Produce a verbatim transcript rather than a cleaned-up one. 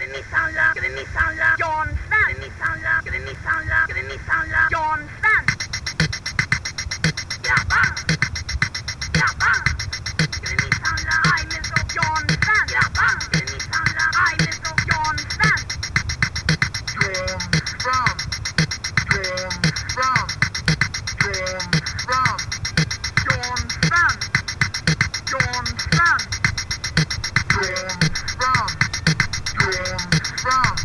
misshandla, ska vi misshandla Jan Sven? Ska vi misshandla, ska vi misshandla, ska vi misshandla Jan Sven? Grabbar! Grabbar! Ska vi misshandla Agnes och Jan Sven? Grabbar! Ska vi misshandla Agnes och Jan Sven? Jan Sven! Jan Sven! Jan Sven! Jan Sven! Jan Sven! Jan Sven! Jan Sven!